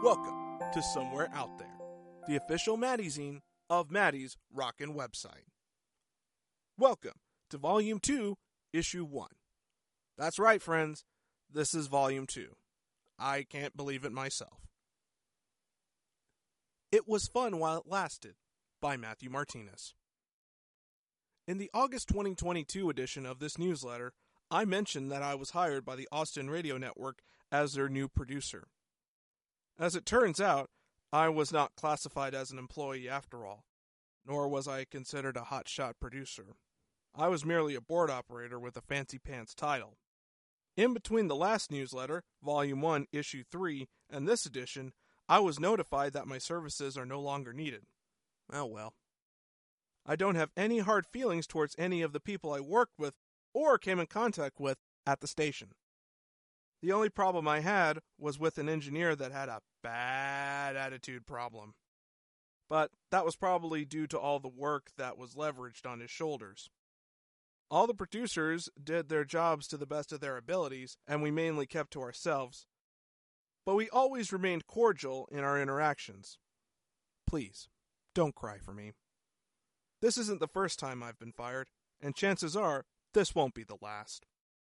Welcome to Somewhere Out There, the official Maddie-zine of Maddie's Rockin' website. Welcome to Volume 2, Issue 1. That's right, friends. This is Volume 2. I can't believe it myself. It Was Fun While It Lasted, by Matthew Martinez. In the August 2022 edition of this newsletter, I mentioned that I was hired by the Austin Radio Network as their new producer. As it turns out, I was not classified as an employee after all, nor was I considered a hotshot producer. I was merely a board operator with a fancy pants title. In between the last newsletter, Volume 1, Issue 3, and this edition, I was notified that my services are no longer needed. Oh well. I don't have any hard feelings towards any of the people I worked with or came in contact with at the station. The only problem I had was with an engineer that had a bad attitude problem. But that was probably due to all the work that was leveraged on his shoulders. All the producers did their jobs to the best of their abilities, and we mainly kept to ourselves. But we always remained cordial in our interactions. Please, don't cry for me. This isn't the first time I've been fired, and chances are this won't be the last.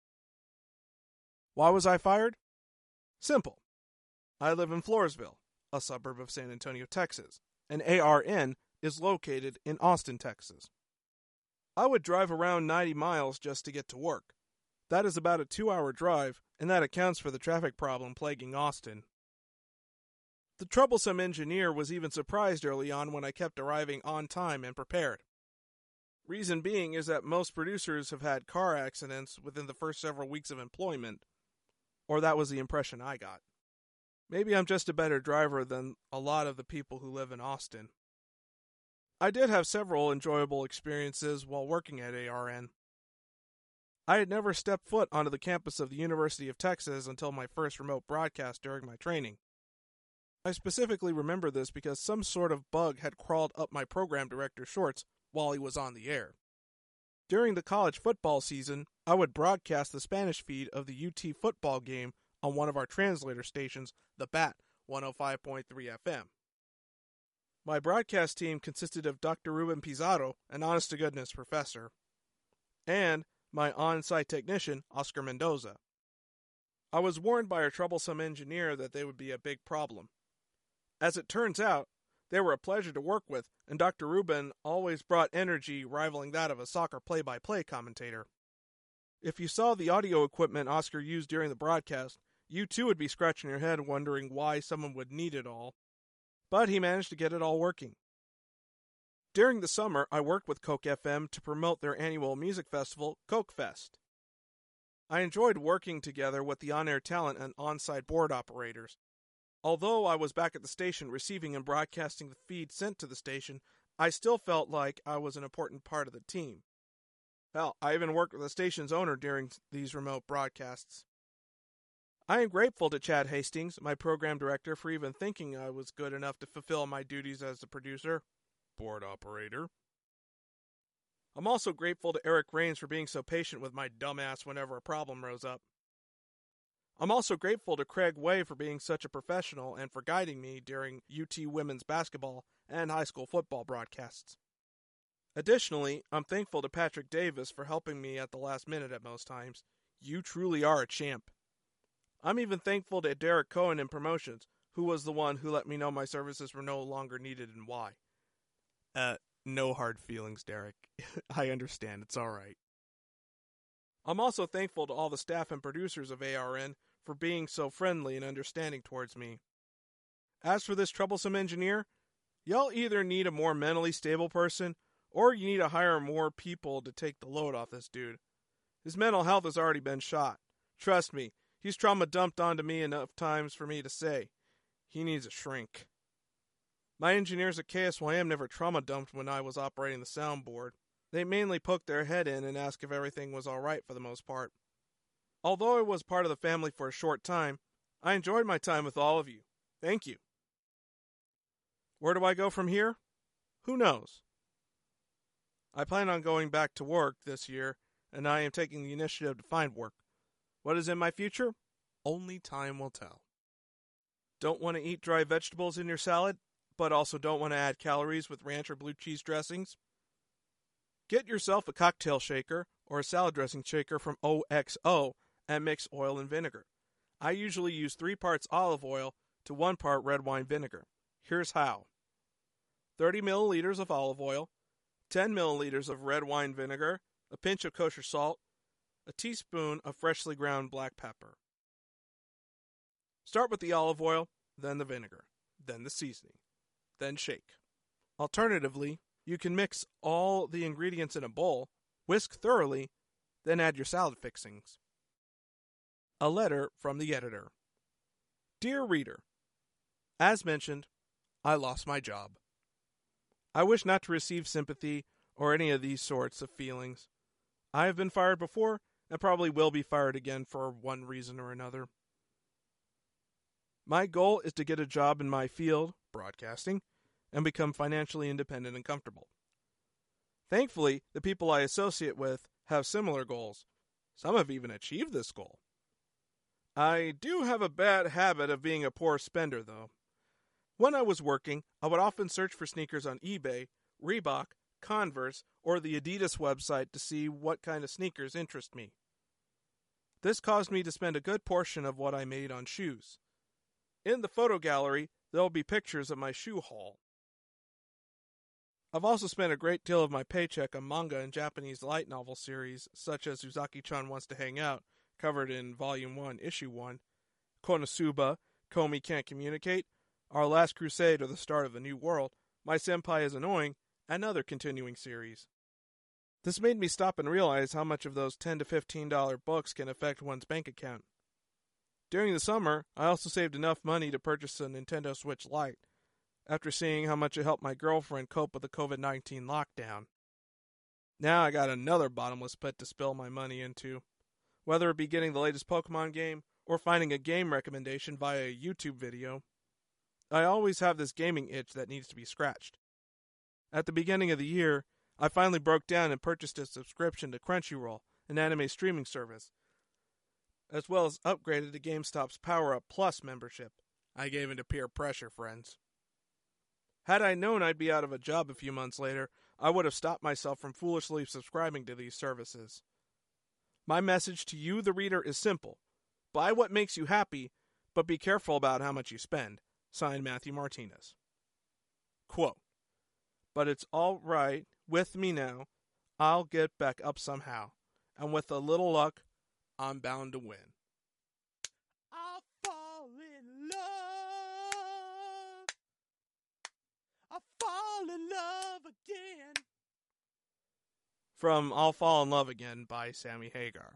Why was I fired? Simple. I live in Floresville, a suburb of San Antonio, Texas, and ARN is located in Austin, Texas. I would drive around 90 miles just to get to work. That is about a 2-hour drive, and that accounts for the traffic problem plaguing Austin. The troublesome engineer was even surprised early on when I kept arriving on time and prepared. Reason being is that most producers have had car accidents within the first several weeks of employment, or that was the impression I got. Maybe I'm just a better driver than a lot of the people who live in Austin. I did have several enjoyable experiences while working at ARN. I had never stepped foot onto the campus of the University of Texas until my first remote broadcast during my training. I specifically remember this because some sort of bug had crawled up my program director's shorts while he was on the air. During the college football season, I would broadcast the Spanish feed of the UT football game on one of our translator stations, the BAT 105.3 FM. My broadcast team consisted of Dr. Ruben Pizarro, an honest-to-goodness professor, and my on-site technician, Oscar Mendoza. I was warned by our troublesome engineer that they would be a big problem. As it turns out, they were a pleasure to work with, and Dr. Ruben always brought energy rivaling that of a soccer play-by-play commentator. If you saw the audio equipment Oscar used during the broadcast, you too would be scratching your head wondering why someone would need it all. But he managed to get it all working. During the summer, I worked with Coke FM to promote their annual music festival, Coke Fest. I enjoyed working together with the on-air talent and on-site board operators. Although I was back at the station receiving and broadcasting the feed sent to the station, I still felt like I was an important part of the team. Hell, I even worked with the station's owner during these remote broadcasts. I am grateful to Chad Hastings, my program director, for even thinking I was good enough to fulfill my duties as the producer, board operator. I'm also grateful to Eric Rains for being so patient with my dumbass whenever a problem rose up. I'm also grateful to Craig Way for being such a professional and for guiding me during UT women's basketball and high school football broadcasts. Additionally, I'm thankful to Patrick Davis for helping me at the last minute at most times. You truly are a champ. I'm even thankful to Derek Cohen in promotions, who was the one who let me know my services were no longer needed and why. No hard feelings, Derek. I understand, it's alright. I'm also thankful to all the staff and producers of ARN for being so friendly and understanding towards me. As for this troublesome engineer, y'all either need a more mentally stable person, or you need to hire more people to take the load off this dude. His mental health has already been shot. Trust me, he's trauma dumped onto me enough times for me to say, he needs a shrink. My engineers at KSYM never trauma dumped when I was operating the soundboard. They mainly poked their head in and asked if everything was alright for the most part. Although I was part of the family for a short time, I enjoyed my time with all of you. Thank you. Where do I go from here? Who knows? I plan on going back to work this year, and I am taking the initiative to find work. What is in my future? Only time will tell. Don't want to eat dry vegetables in your salad, but also don't want to add calories with ranch or blue cheese dressings? Get yourself a cocktail shaker or a salad dressing shaker from OXO and mix oil and vinegar. I usually use 3 parts olive oil to 1 part red wine vinegar. Here's how. 30 milliliters of olive oil, 10 milliliters of red wine vinegar, a pinch of kosher salt, a teaspoon of freshly ground black pepper. Start with the olive oil, then the vinegar, then the seasoning, then shake. Alternatively, you can mix all the ingredients in a bowl, whisk thoroughly, then add your salad fixings. A letter from the editor. Dear reader, as mentioned, I lost my job. I wish not to receive sympathy or any of these sorts of feelings. I have been fired before and probably will be fired again for one reason or another. My goal is to get a job in my field, broadcasting, and become financially independent and comfortable. Thankfully, the people I associate with have similar goals. Some have even achieved this goal. I do have a bad habit of being a poor spender, though. When I was working, I would often search for sneakers on eBay, Reebok, Converse, or the Adidas website to see what kind of sneakers interest me. This caused me to spend a good portion of what I made on shoes. In the photo gallery, there will be pictures of my shoe haul. I've also spent a great deal of my paycheck on manga and Japanese light novel series, such as Uzaki-chan Wants to Hang Out, covered in Volume 1, Issue 1, Konosuba, Komi Can't Communicate, Our Last Crusade or the Start of the New World, My Senpai is Annoying, and other continuing series. This made me stop and realize how much of those $10 to $15 books can affect one's bank account. During the summer, I also saved enough money to purchase a Nintendo Switch Lite, after seeing how much it helped my girlfriend cope with the COVID-19 lockdown. Now I got another bottomless pit to spill my money into, whether it be getting the latest Pokemon game or finding a game recommendation via a YouTube video. I always have this gaming itch that needs to be scratched. At the beginning of the year, I finally broke down and purchased a subscription to Crunchyroll, an anime streaming service, as well as upgraded to GameStop's Power Up Plus membership. I gave in to peer pressure, friends. Had I known I'd be out of a job a few months later, I would have stopped myself from foolishly subscribing to these services. My message to you, the reader, is simple. Buy what makes you happy, but be careful about how much you spend. Signed, Matthew Martinez. Quote, but it's all right with me now. I'll get back up somehow. And with a little luck, I'm bound to win. I'll fall in love. I'll fall in love again. From I'll Fall in Love Again by Sammy Hagar.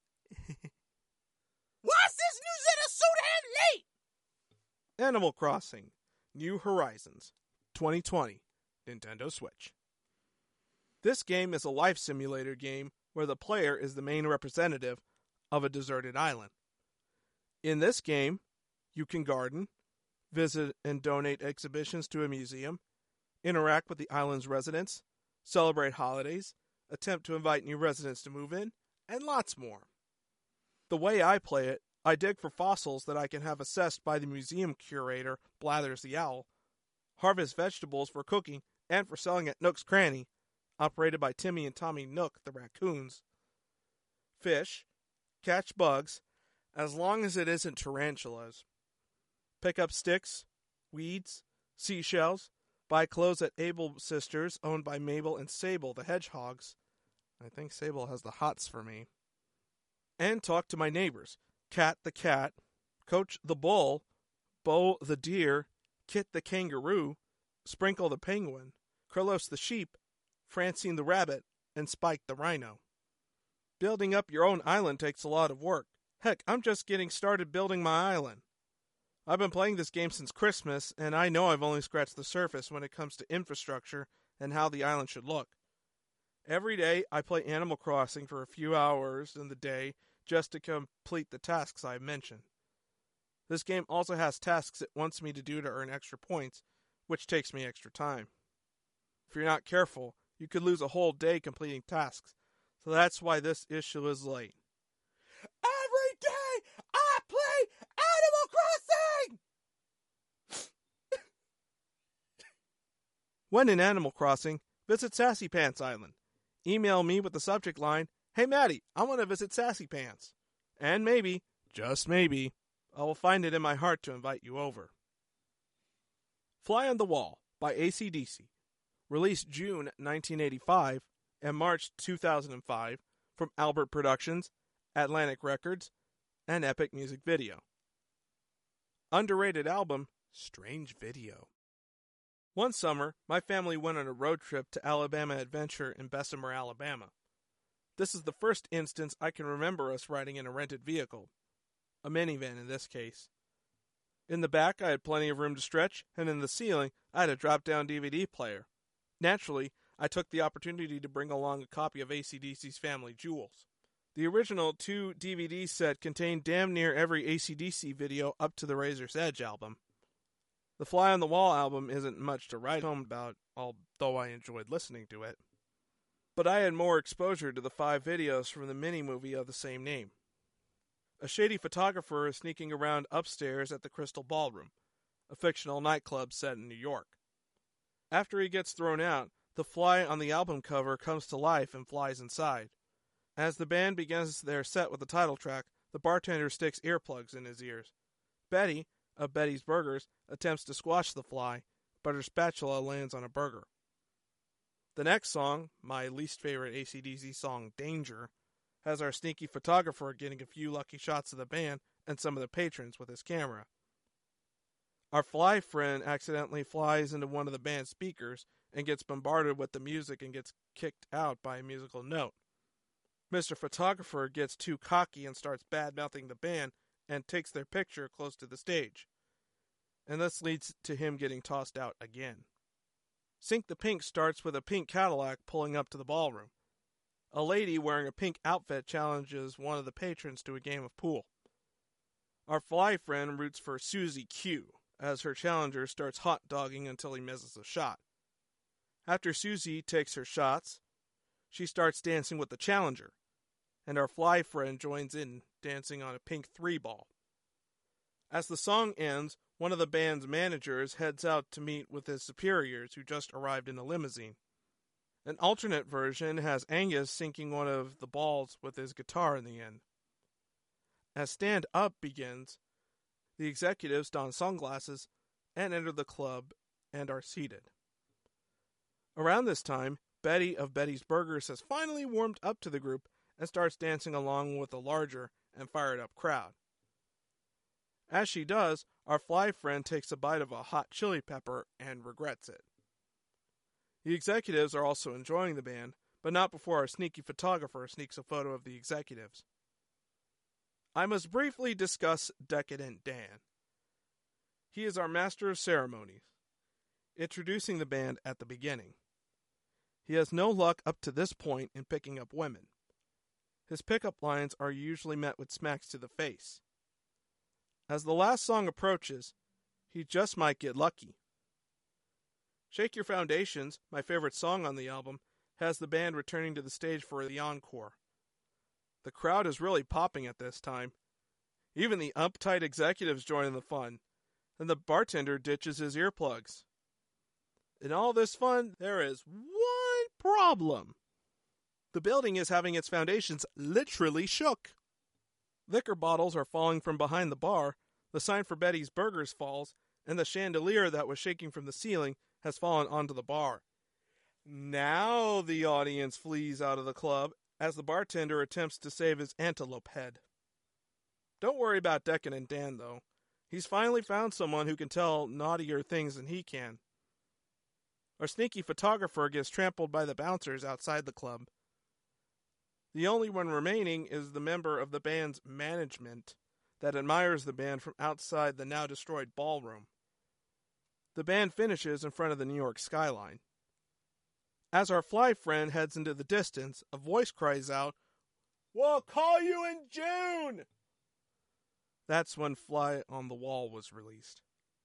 Why's this newsletter so damn late? Animal Crossing, New Horizons, 2020, Nintendo Switch. This game is a life simulator game where the player is the main representative of a deserted island. In this game, you can garden, visit and donate exhibitions to a museum, interact with the island's residents, celebrate holidays, attempt to invite new residents to move in, and lots more. The way I play it, I dig for fossils that I can have assessed by the museum curator, Blathers the Owl, harvest vegetables for cooking and for selling at Nook's Cranny, operated by Timmy and Tommy Nook, the raccoons, fish, catch bugs, as long as it isn't tarantulas, pick up sticks, weeds, seashells, buy clothes at Able Sisters, owned by Mabel and Sable, the hedgehogs. I think Sable has the hots for me. And talk to my neighbors, Cat the cat, Coach the bull, Bo the deer, Kit the kangaroo, Sprinkle the penguin, Krillos the sheep, Francine the rabbit, and Spike the rhino. Building up your own island takes a lot of work. Heck, I'm just getting started building my island. I've been playing this game since Christmas, and I know I've only scratched the surface when it comes to infrastructure and how the island should look. Every day, I play Animal Crossing for a few hours in the day just to complete the tasks I've mentioned. This game also has tasks it wants me to do to earn extra points, which takes me extra time. If you're not careful, you could lose a whole day completing tasks, so that's why this issue is late. Every day I play Animal Crossing! When in Animal Crossing, visit Sassy Pants Island. Email me with the subject line, "Hey Maddie, I want to visit Sassy Pants." And maybe, just maybe, I will find it in my heart to invite you over. Fly on the Wall by AC/DC. Released June 1985 and March 2005 from Albert Productions, Atlantic Records, and Epic Music Video. Underrated album, strange video. One summer, my family went on a road trip to Alabama Adventure in Bessemer, Alabama. This is the first instance I can remember us riding in a rented vehicle, a minivan in this case. In the back, I had plenty of room to stretch, and in the ceiling, I had a drop-down DVD player. Naturally, I took the opportunity to bring along a copy of AC/DC's Family Jewels. The original 2 DVD set contained damn near every AC/DC video up to the Razor's Edge album. The Fly on the Wall album isn't much to write home about, although I enjoyed listening to it. But I had more exposure to the 5 videos from the mini-movie of the same name. A shady photographer is sneaking around upstairs at the Crystal Ballroom, a fictional nightclub set in New York. After he gets thrown out, the fly on the album cover comes to life and flies inside. As the band begins their set with the title track, the bartender sticks earplugs in his ears. Betty, of Betty's Burgers, attempts to squash the fly, but her spatula lands on a burger. The next song, my least favorite AC/DC song, Danger, has our sneaky photographer getting a few lucky shots of the band and some of the patrons with his camera. Our fly friend accidentally flies into one of the band's speakers and gets bombarded with the music and gets kicked out by a musical note. Mr. Photographer gets too cocky and starts bad-mouthing the band and takes their picture close to the stage. And this leads to him getting tossed out again. Sink the Pink starts with a pink Cadillac pulling up to the ballroom. A lady wearing a pink outfit challenges one of the patrons to a game of pool. Our fly friend roots for Susie Q, as her challenger starts hot-dogging until he misses a shot. After Susie takes her shots, she starts dancing with the challenger, and our fly friend joins in, dancing on a pink 3-ball. As the song ends, one of the band's managers heads out to meet with his superiors who just arrived in a limousine. An alternate version has Angus sinking one of the balls with his guitar in the end. As Stand Up begins, the executives don sunglasses and enter the club and are seated. Around this time, Betty of Betty's Burgers has finally warmed up to the group and starts dancing along with a larger and fired-up crowd. As she does, our fly friend takes a bite of a hot chili pepper and regrets it. The executives are also enjoying the band, but not before our sneaky photographer sneaks a photo of the executives. I must briefly discuss Decadent Dan. He is our master of ceremonies, introducing the band at the beginning. He has no luck up to this point in picking up women. His pickup lines are usually met with smacks to the face. As the last song approaches, he just might get lucky. Shake Your Foundations, my favorite song on the album, has the band returning to the stage for the encore. The crowd is really popping at this time. Even the uptight executives join in the fun, and the bartender ditches his earplugs. In all this fun, there is one problem. The building is having its foundations literally shook. Liquor bottles are falling from behind the bar, the sign for Betty's Burgers falls, and the chandelier that was shaking from the ceiling has fallen onto the bar. Now the audience flees out of the club as the bartender attempts to save his antelope head. Don't worry about Decadent Dan, though. He's finally found someone who can tell naughtier things than he can. Our sneaky photographer gets trampled by the bouncers outside the club. The only one remaining is the member of the band's management that admires the band from outside the now-destroyed ballroom. The band finishes in front of the New York skyline. As our fly friend heads into the distance, a voice cries out, "We'll call you in June!" That's when Fly on the Wall was released.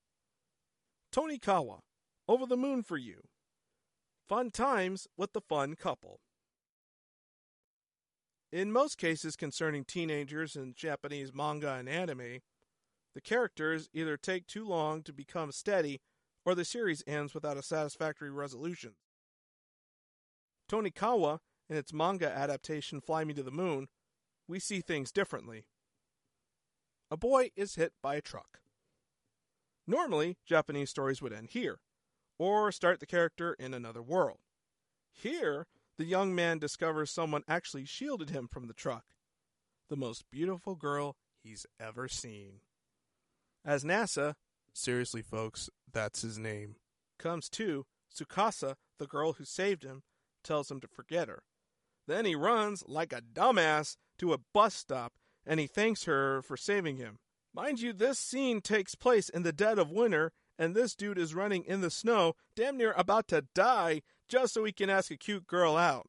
Tony Kawa, Over the Moon for You. Fun times with the fun couple. In most cases concerning teenagers in Japanese manga and anime, the characters either take too long to become steady or the series ends without a satisfactory resolution. Tonikawa, in its manga adaptation Fly Me to the Moon, we see things differently. A boy is hit by a truck. Normally, Japanese stories would end here, or start the character in another world. Here, the young man discovers someone actually shielded him from the truck. The most beautiful girl he's ever seen. As Nasa, seriously folks, that's his name, comes to, Tsukasa, the girl who saved him, tells him to forget her. Then he runs, like a dumbass, to a bus stop, and he thanks her for saving him. Mind you, this scene takes place in the dead of winter, and this dude is running in the snow, damn near about to die, just so he can ask a cute girl out.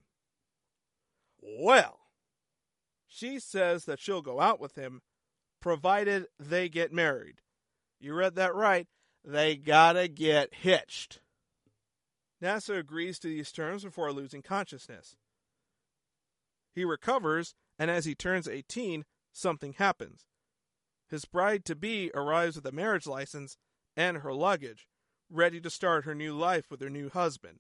Well, she says that she'll go out with him, provided they get married. You read that right. They gotta get hitched. Nasa agrees to these terms before losing consciousness. He recovers, and as he turns 18, something happens. His bride-to-be arrives with a marriage license and her luggage, ready to start her new life with her new husband.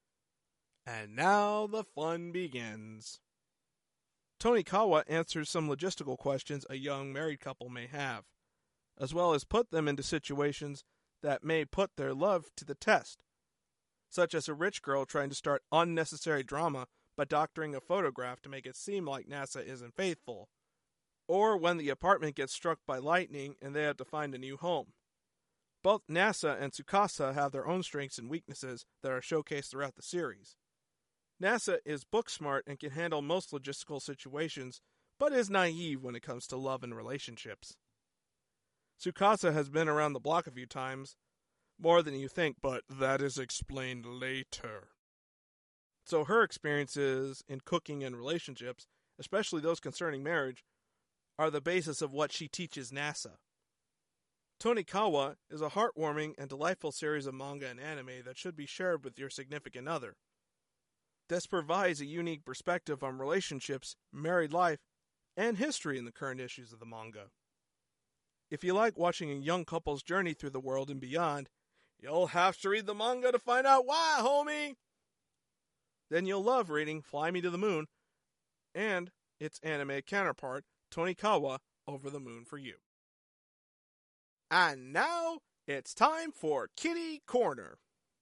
And now the fun begins. Tonikawa answers some logistical questions a young married couple may have, as well as put them into situations that may put their love to the test, such as a rich girl trying to start unnecessary drama by doctoring a photograph to make it seem like Nasa isn't faithful, or when the apartment gets struck by lightning and they have to find a new home. Both Nasa and Tsukasa have their own strengths and weaknesses that are showcased throughout the series. Nasa is book smart and can handle most logistical situations, but is naive when it comes to love and relationships. Tsukasa has been around the block a few times, more than you think, but that is explained later. So her experiences in cooking and relationships, especially those concerning marriage, are the basis of what she teaches Nasa. Tonikawa is a heartwarming and delightful series of manga and anime that should be shared with your significant other. This provides a unique perspective on relationships, married life, and history in the current issues of the manga. If you like watching a young couple's journey through the world and beyond, you'll have to read the manga to find out why, homie! Then you'll love reading Fly Me to the Moon and its anime counterpart, Tonikawa, Over the Moon for You. And now, it's time for Kitty Corner.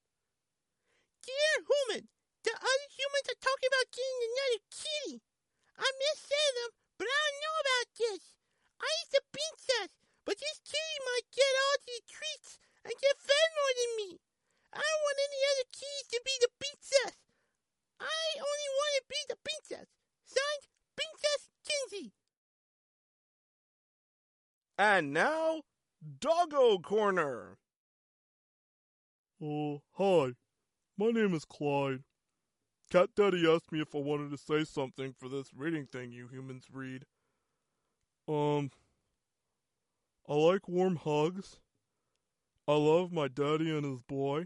Dear human, the other humans are talking about getting another kitty. I miss them, but I don't know about this. I eat the princess, but this kitty might get all the treats and get fed more than me. I don't want any other kitties to be the princess. I only want to be the princess. Signed, Princess Kinsey. And now, Doggo Corner. Hi. My name is Clyde. Cat Daddy asked me if I wanted to say something for this reading thing you humans read. I like warm hugs. I love my daddy and his boy.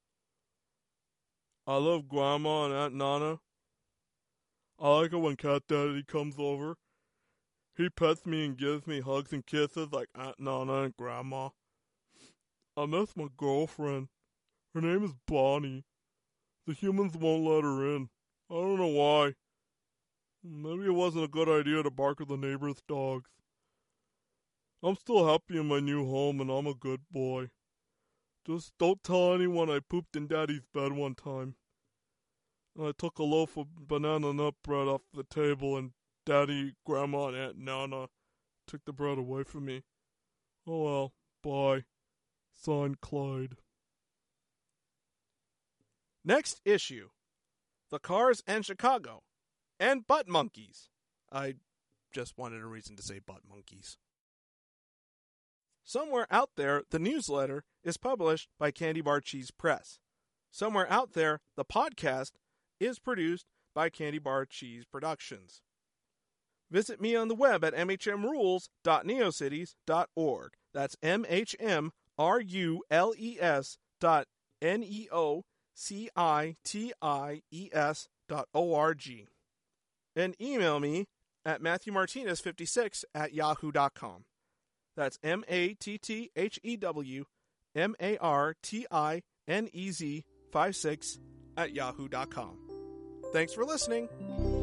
I love Grandma and Aunt Nana. I like it when Cat Daddy comes over. He pets me and gives me hugs and kisses like Aunt Nana and Grandma. I miss my girlfriend. Her name is Bonnie. The humans won't let her in. I don't know why. Maybe it wasn't a good idea to bark at the neighbor's dogs. I'm still happy in my new home and I'm a good boy. Just don't tell anyone I pooped in Daddy's bed one time. And I took a loaf of banana nut bread off the table and Daddy, Grandma, and Aunt Nana took the bread away from me. Oh well, bye. Signed, Clyde. Next issue. The Cars and Chicago. And Butt Monkeys. I just wanted a reason to say Butt Monkeys. Somewhere Out There, the newsletter, is published by Candy Bar Cheese Press. Somewhere Out There, the podcast, is produced by Candy Bar Cheese Productions. Visit me on the web at mhmrules.neocities.org. That's mhmrules.neocities.org. And email me at MatthewMartinez56@yahoo.com. That's MattheW MARTINEZ 56 @yahoo.com. Thanks for listening.